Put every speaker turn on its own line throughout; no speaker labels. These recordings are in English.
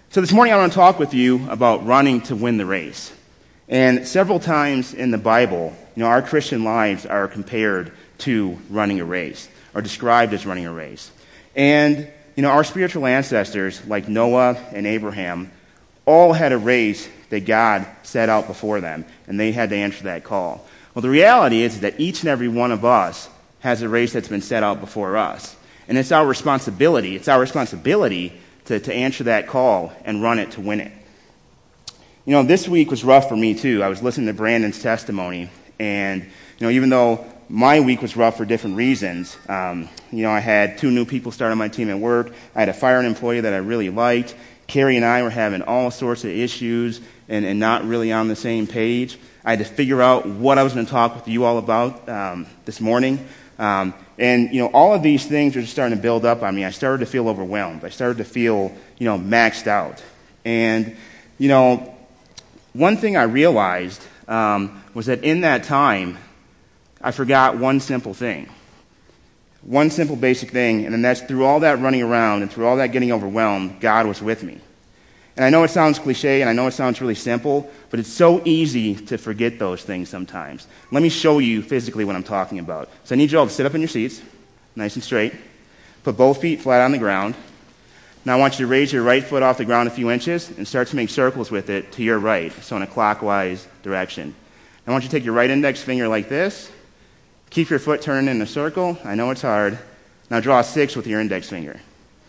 So this morning I want to talk with you about running to win the race. And several times in the Bible, our Christian lives are compared to running a race, or described as running a race. And, our spiritual ancestors, like Noah and Abraham, all had a race that God set out before them, and they had to answer that call. Well, the reality is that each and every one of us has a race that's been set out before us. And it's our responsibility. It's our responsibility to answer that call and run it to win it. This week was rough for me, too. I was listening to Brandon's testimony, and, even though my week was rough for different reasons, I had 2 new people start on my team at work. I had a firing employee that I really liked. Carrie and I were having all sorts of issues and not really on the same page. I had to figure out what I was going to talk with you all about this morning. And all of these things are just starting to build up on me. I started to feel overwhelmed. I started to feel, maxed out. And, one thing I realized was that in that time, I forgot one simple thing. One simple basic thing, and then that's through all that running around and through all that getting overwhelmed, God was with me. And I know it sounds cliche, and I know it sounds really simple, but it's so easy to forget those things sometimes. Let me show you physically what I'm talking about. So I need you all to sit up in your seats, nice and straight. Put both feet flat on the ground. Now I want you to raise your right foot off the ground a few inches and start to make circles with it to your right, so in a clockwise direction. I want you to take your right index finger like this. Keep your foot turning in a circle. I know it's hard. Now draw a 6 with your index finger.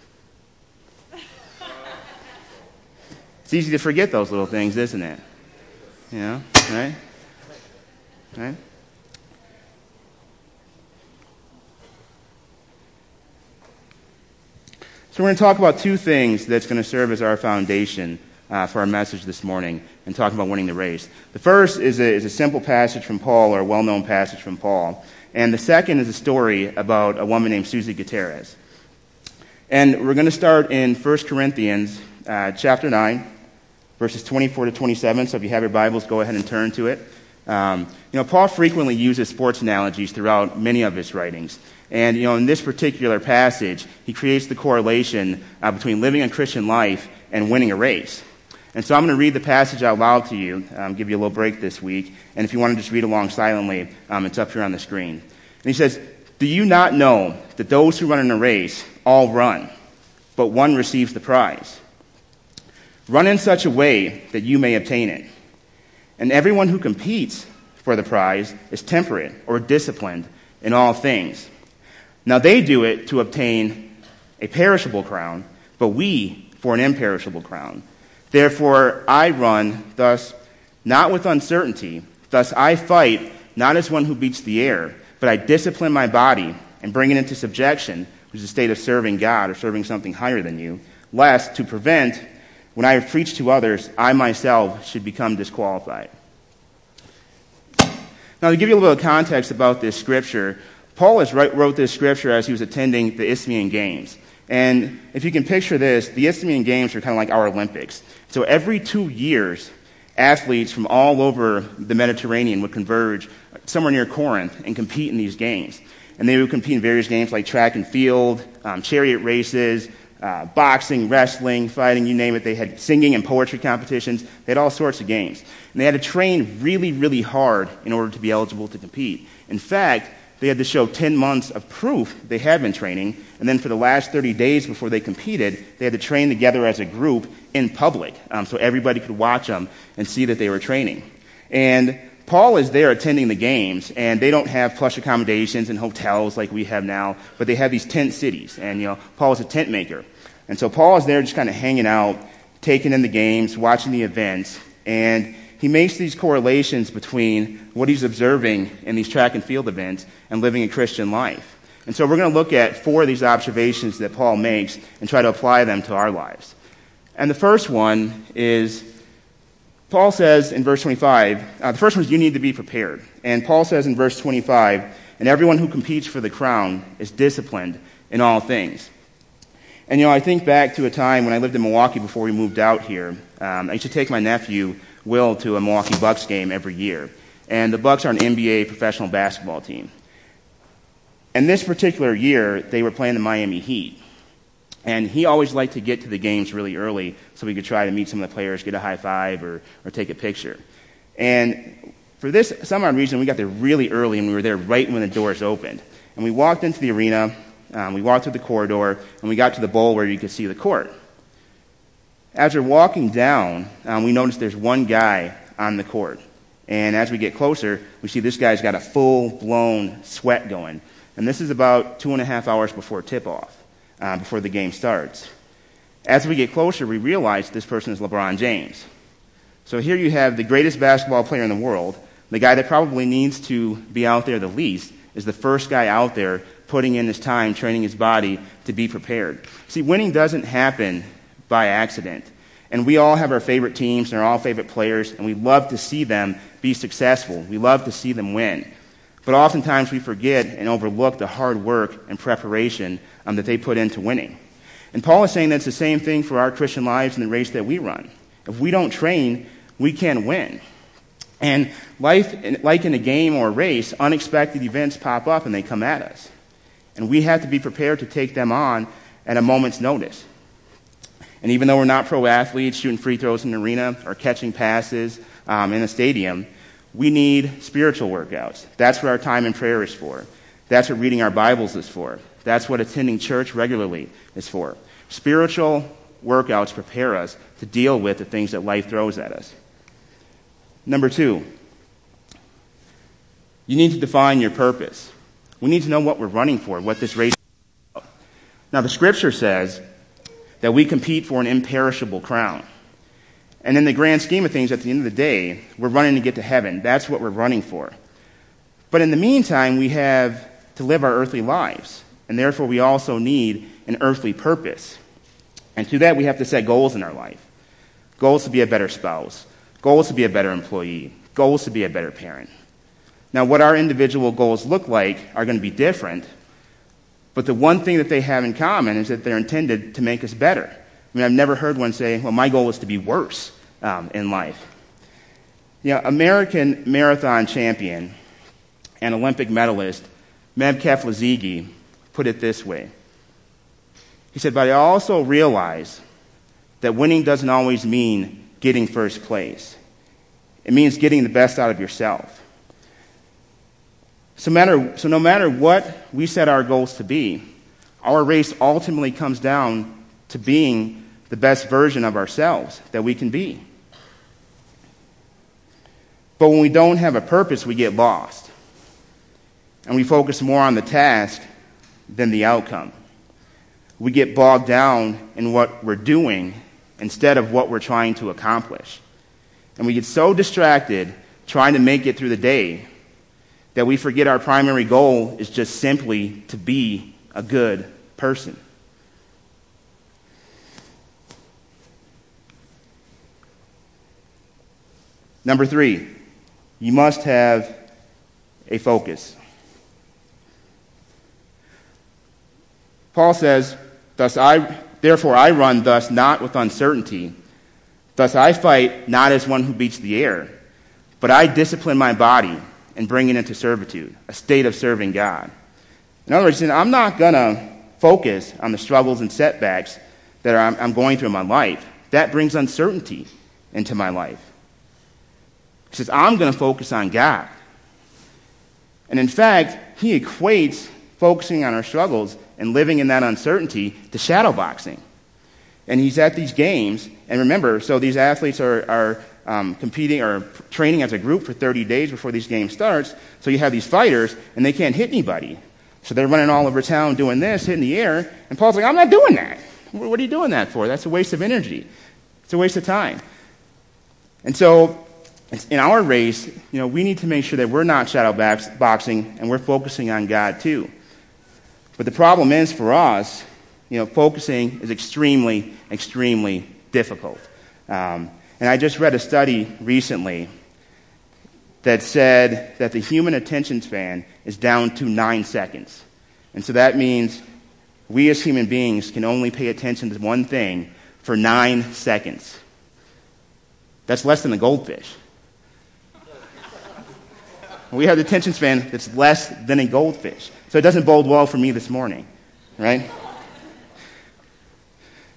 It's easy to forget those little things, isn't it? Right? Right? So we're going to talk about 2 things that's going to serve as our foundation for our message this morning and talking about winning the race. The first is a simple passage from Paul, or a well-known passage from Paul. And the second is a story about a woman named Susie Gutierrez. And we're going to start in 1 Corinthians chapter 9, verses 24 to 27. So if you have your Bibles, go ahead and turn to it. Paul frequently uses sports analogies throughout many of his writings. And, in this particular passage, he creates the correlation between living a Christian life and winning a race. And so I'm going to read the passage out loud to you, give you a little break this week. And if you want to just read along silently, it's up here on the screen. And he says, "Do you not know that those who run in a race all run, but one receives the prize? Run in such a way that you may obtain it. And everyone who competes for the prize is temperate or disciplined in all things. Now they do it to obtain a perishable crown, but we for an imperishable crown. Therefore I run thus, not with uncertainty. Thus I fight, not as one who beats the air, but I discipline my body and bring it into subjection, which is a state of serving God or serving something higher than you, lest to prevent, when I have preached to others, I myself should become disqualified." Now, to give you a little bit of context about this scripture, Paul wrote this scripture as he was attending the Isthmian Games. And if you can picture this, the Isthmian Games are kind of like our Olympics. So every 2 years, athletes from all over the Mediterranean would converge somewhere near Corinth and compete in these games. And they would compete in various games like track and field, chariot races, boxing, wrestling, fighting, you name it. They had singing and poetry competitions. They had all sorts of games. And they had to train really, really hard in order to be eligible to compete. In fact, they had to show 10 months of proof they had been training, and then for the last 30 days before they competed, they had to train together as a group in public, so everybody could watch them and see that they were training. And Paul is there attending the games, and they don't have plush accommodations and hotels like we have now, but they have these tent cities, and Paul is a tent maker. And so Paul is there just kind of hanging out, taking in the games, watching the events, and he makes these correlations between what he's observing in these track and field events and living a Christian life. And so we're going to look at 4 of these observations that Paul makes and try to apply them to our lives. And the first one is, Paul says in verse 25, the first one is you need to be prepared. And Paul says in verse 25, "And everyone who competes for the crown is disciplined in all things." And I think back to a time when I lived in Milwaukee before we moved out here. I used to take my nephew, Will, to a Milwaukee Bucks game every year. And the Bucks are an NBA professional basketball team. And this particular year, they were playing the Miami Heat. And he always liked to get to the games really early so we could try to meet some of the players, get a high five, or take a picture. And for this, some odd reason, we got there really early, and we were there right when the doors opened. And we walked into the arena, we walked through the corridor, and we got to the bowl where you could see the court. As we're walking down, we noticed there's one guy on the court. And as we get closer, we see this guy's got a full-blown sweat going. And this is about 2.5 hours before tip-off, before the game starts. As we get closer, we realize this person is LeBron James. So here you have the greatest basketball player in the world, the guy that probably needs to be out there the least, is the first guy out there putting in his time, training his body to be prepared. See, winning doesn't happen by accident. And we all have our favorite teams and our all favorite players, and we love to see them be successful. We love to see them win. But oftentimes we forget and overlook the hard work and preparation that they put into winning. And Paul is saying that's the same thing for our Christian lives and the race that we run. If we don't train, we can't win. And life, like in a game or a race, unexpected events pop up and they come at us. And we have to be prepared to take them on at a moment's notice. And even though we're not pro athletes shooting free throws in an arena or catching passes in a stadium, we need spiritual workouts. That's what our time in prayer is for. That's what reading our Bibles is for. That's what attending church regularly is for. Spiritual workouts prepare us to deal with the things that life throws at us. Number 2, you need to define your purpose. We need to know what we're running for, what this race is about. Now, the Scripture says that we compete for an imperishable crown. And in the grand scheme of things, at the end of the day, we're running to get to heaven. That's what we're running for. But in the meantime, we have to live our earthly lives. And therefore, we also need an earthly purpose. And to that, we have to set goals in our life. Goals to be a better spouse. Goals to be a better employee. Goals to be a better parent. Now, what our individual goals look like are going to be different. But the one thing that they have in common is that they're intended to make us better. I mean, I've never heard one say, well, my goal is to be worse in life. You know, American marathon champion and Olympic medalist Meb Keflezighi put it this way. He said, but I also realize that winning doesn't always mean getting first place. It means getting the best out of yourself. So no matter what we set our goals to be, our race ultimately comes down to being the best version of ourselves that we can be. But when we don't have a purpose, we get lost. And we focus more on the task than the outcome. We get bogged down in what we're doing instead of what we're trying to accomplish. And we get so distracted trying to make it through the day that we forget our primary goal is just simply to be a good person. Number 3, you must have a focus. Paul says, therefore I run thus not with uncertainty. Thus I fight not as one who beats the air, but I discipline my body and bring it into servitude, a state of serving God. In other words, I'm not going to focus on the struggles and setbacks that I'm going through in my life. That brings uncertainty into my life. He says, I'm going to focus on God. And in fact, he equates focusing on our struggles and living in that uncertainty to shadow boxing. And he's at these games, and remember, so these athletes are competing or training as a group for 30 days before these games starts. So you have these fighters, and they can't hit anybody. So they're running all over town doing this, hitting the air. And Paul's like, I'm not doing that. What are you doing that for? That's a waste of energy. It's a waste of time. And so in our race, we need to make sure that we're not shadow boxing and we're focusing on God too. But the problem is for us, focusing is extremely, extremely difficult. And I just read a study recently that said that the human attention span is down to 9 seconds. And so that means we as human beings can only pay attention to one thing for 9 seconds. That's less than a goldfish. We have the attention span that's less than a goldfish. So it doesn't bode well for me this morning, right?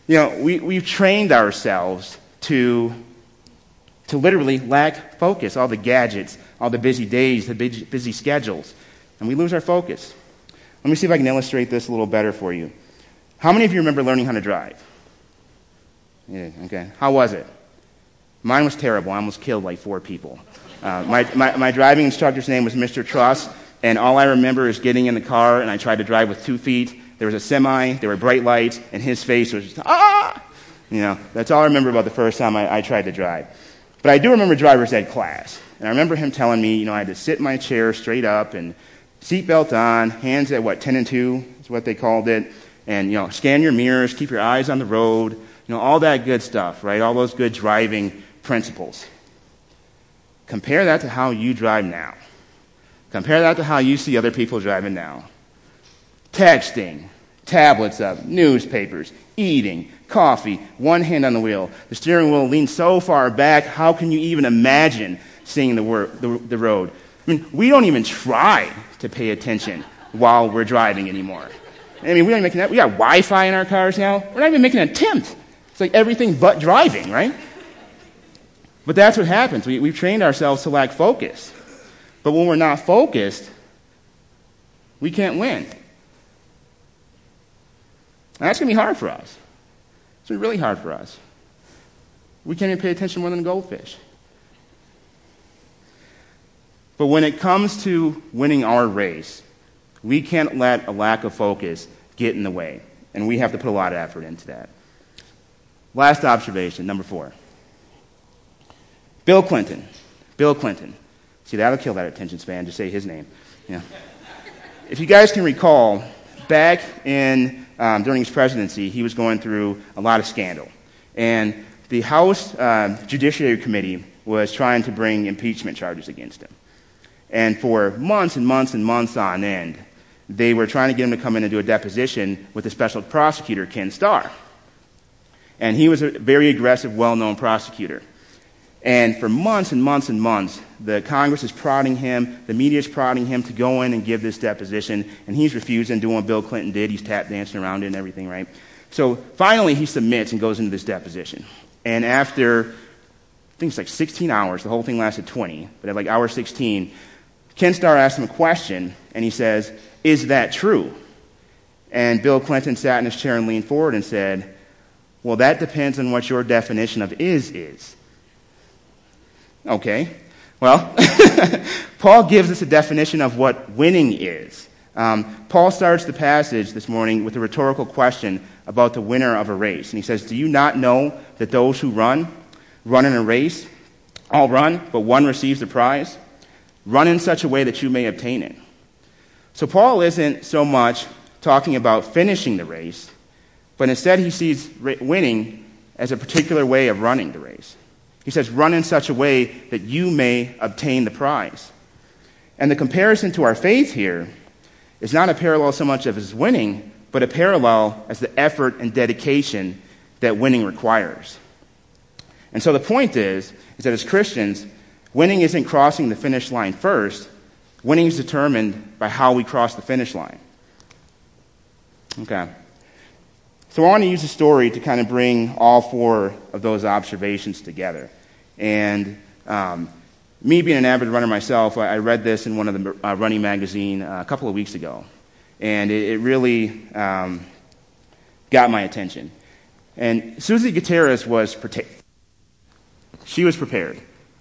We've trained ourselves to literally lack focus, all the gadgets, all the busy days, the busy schedules, and we lose our focus. Let me see if I can illustrate this a little better for you. How many of you remember learning how to drive? Yeah, okay. How was it? Mine was terrible. I almost killed like 4 people. My driving instructor's name was Mr. Truss, and all I remember is getting in the car, and I tried to drive with 2 feet. There was a semi, there were bright lights, and his face was just, ah! That's all I remember about the first time I tried to drive. But I do remember driver's ed class. And I remember him telling me, I had to sit in my chair straight up and seatbelt on, hands at 10 and 2 is what they called it. And, scan your mirrors, keep your eyes on the road, all that good stuff, right? All those good driving principles. Compare that to how you drive now. Compare that to how you see other people driving now. Texting, tablets up, newspapers, eating, coffee, one hand on the wheel. The steering wheel leans so far back, how can you even imagine seeing the road? I mean, we don't even try to pay attention while we're driving anymore. I mean, we got Wi-Fi in our cars now. We're not even making an attempt. It's like everything but driving, right? But that's what happens. We've trained ourselves to lack focus. But when we're not focused, we can't win. And that's going to be hard for us. It's going to be really hard for us. We can't even pay attention more than a goldfish. But when it comes to winning our race, we can't let a lack of focus get in the way. And we have to put a lot of effort into that. Last observation, number 4. Bill Clinton. Bill Clinton. See, that'll kill that attention span. Just say his name. If you guys can recall, back in during his presidency, he was going through a lot of scandal. And the House Judiciary Committee was trying to bring impeachment charges against him. And for months and months and months on end, they were trying to get him to come in and do a deposition with the special prosecutor, Ken Starr. And he was a very aggressive, well-known prosecutor. And for months and months and months, the Congress is prodding him, the media is prodding him to go in and give this deposition, and he's refusing, doing what Bill Clinton did. He's tap dancing around it and everything, right? So finally he submits and goes into this deposition. And after, I think it's like 16 hours, the whole thing lasted 20, but at like hour 16, Ken Starr asked him a question, and he says, "Is that true?" And Bill Clinton sat in his chair and leaned forward and said, "Well, that depends on what your definition of is." Okay, well, Paul gives us a definition of what winning is. Paul starts the passage this morning with a rhetorical question about the winner of a race. And he says, "Do you not know that those who run in a race, all run, but one receives the prize? Run in such a way that you may obtain it." So Paul isn't so much talking about finishing the race, but instead he sees winning as a particular way of running the race. He says, run in such a way that you may obtain the prize. And the comparison to our faith here is not a parallel so much of his winning, but a parallel as the effort and dedication that winning requires. And so the point is that as Christians, winning isn't crossing the finish line first. Winning is determined by how we cross the finish line. Okay. So I want to use a story to kind of bring all 4 of those observations together. And me being an avid runner myself, I read this in one of the running magazine a couple of weeks ago. And it really got my attention. And Susie Gutierrez was prepared. She was prepared.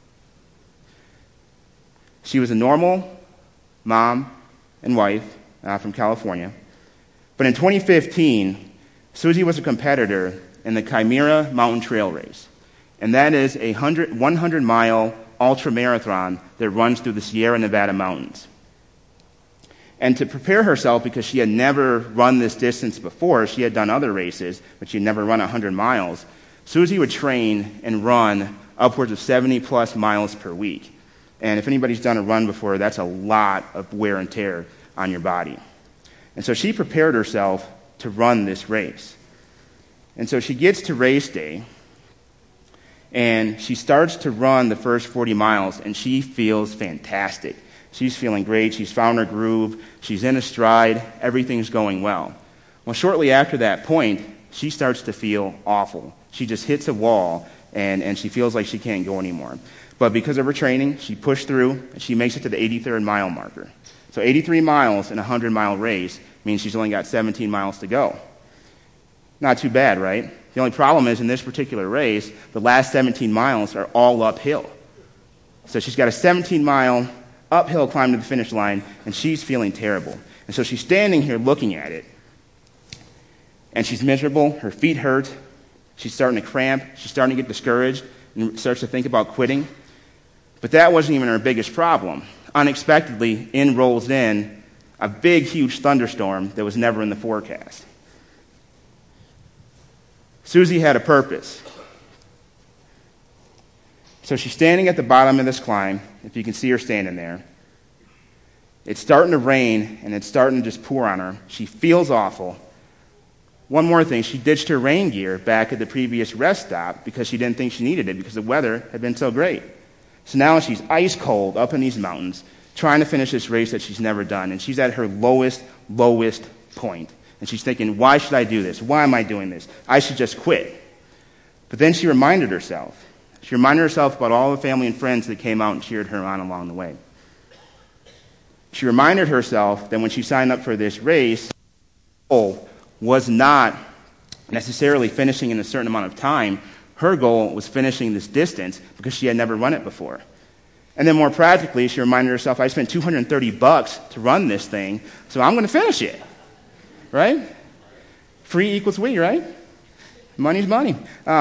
She was a normal mom and wife from California. But in 2015, Susie was a competitor in the Chimera Mountain Trail Race. And that is a 100-mile ultramarathon that runs through the Sierra Nevada mountains. And to prepare herself, because she had never run this distance before, she had done other races, but she had never run 100 miles, Susie would train and run upwards of 70-plus miles per week. And if anybody's done a run before, that's a lot of wear and tear on your body. And so she prepared herself to run this race. And so she gets to race day, and she starts to run the first 40 miles, and she feels fantastic. She's feeling great. She's found her groove. She's in a stride. Everything's going well. Well, shortly after that point, she starts to feel awful. She just hits a wall, and she feels like she can't go anymore. But because of her training, she pushed through, and she makes it to the 83rd mile marker. So 83 miles in a 100-mile race means she's only got 17 miles to go. Not too bad, right? The only problem is in this particular race, the last 17 miles are all uphill. So she's got a 17-mile uphill climb to the finish line, and she's feeling terrible. And so she's standing here looking at it, and she's miserable. Her feet hurt. She's starting to cramp. She's starting to get discouraged and starts to think about quitting. But that wasn't even her biggest problem. Unexpectedly, in rolls in a big, huge thunderstorm that was never in the forecast. Susie had a purpose. So she's standing at the bottom of this climb, if you can see her standing there. It's starting to rain, and it's starting to just pour on her. She feels awful. One more thing, she ditched her rain gear back at the previous rest stop because she didn't think she needed it because the weather had been so great. So now she's ice cold up in these mountains, trying to finish this race that she's never done, and she's at her lowest point. And she's thinking, why should I do this? Why am I doing this? I should just quit. But then she reminded herself. She reminded herself about all the family and friends that came out and cheered her on along the way. She reminded herself that when she signed up for this race, her goal was not necessarily finishing in a certain amount of time. Her goal was finishing this distance because she had never run it before. And then more practically, she reminded herself, I spent $230 to run this thing, so I'm going to finish it. Right? Free equals we, right? Money's money.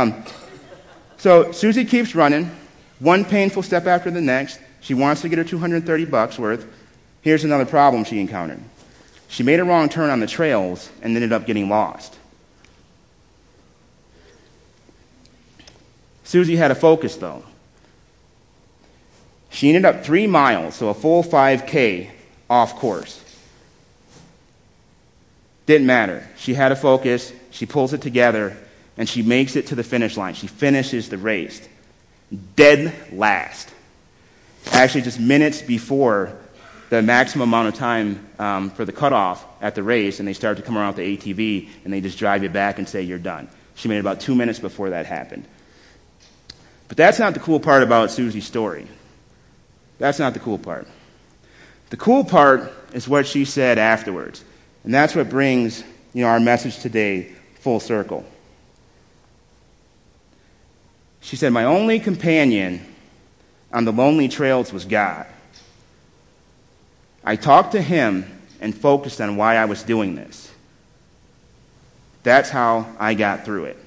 So Susie keeps running, one painful step after the next. She wants to get her $230 worth. Here's another problem she encountered. She made a wrong turn on the trails and ended up getting lost. Susie had a focus, though. She ended up 3 miles, so a full 5K, off course. Didn't matter. She had a focus, she pulls it together, and she makes it to the finish line. She finishes the race. Dead last. Actually, just minutes before the maximum amount of time for the cutoff at the race, and they start to come around with the ATV, and they just drive you back and say, you're done. She made it about 2 minutes before that happened. But that's not the cool part about Susie's story. That's not the cool part. The cool part is what she said afterwards. And that's what brings, our message today full circle. She said, my only companion on the lonely trails was God. I talked to him and focused on why I was doing this. That's how I got through it.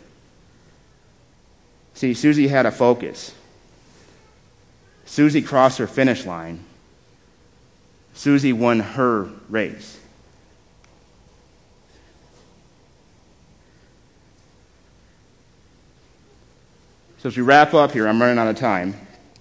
See, Susie had a focus. Susie crossed her finish line. Susie won her race. So as we wrap up here, I'm running out of time.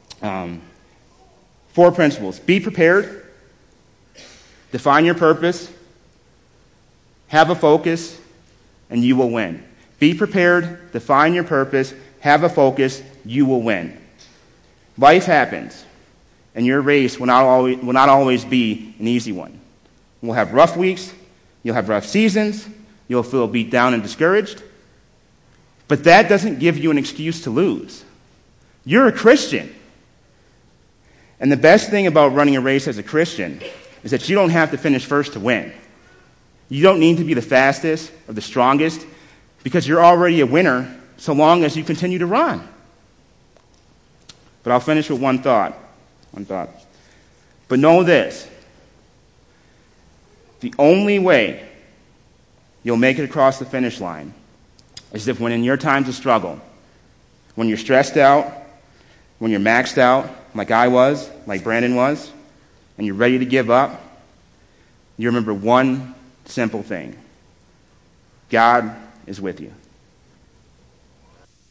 4 principles. Be prepared. Define your purpose. Have a focus, and you will win. Be prepared. Define your purpose. Have a focus. You will win. Life happens, and your race will not always be an easy one. We'll have rough weeks. You'll have rough seasons. You'll feel beat down and discouraged. But that doesn't give you an excuse to lose. You're a Christian. And the best thing about running a race as a Christian is that you don't have to finish first to win. You don't need to be the fastest or the strongest because you're already a winner so long as you continue to run. But I'll finish with one thought. But know this. The only way you'll make it across the finish line is if when in your times of struggle, when you're stressed out, when you're maxed out, like I was, like Brandon was, and you're ready to give up, you remember one simple thing. God is with you.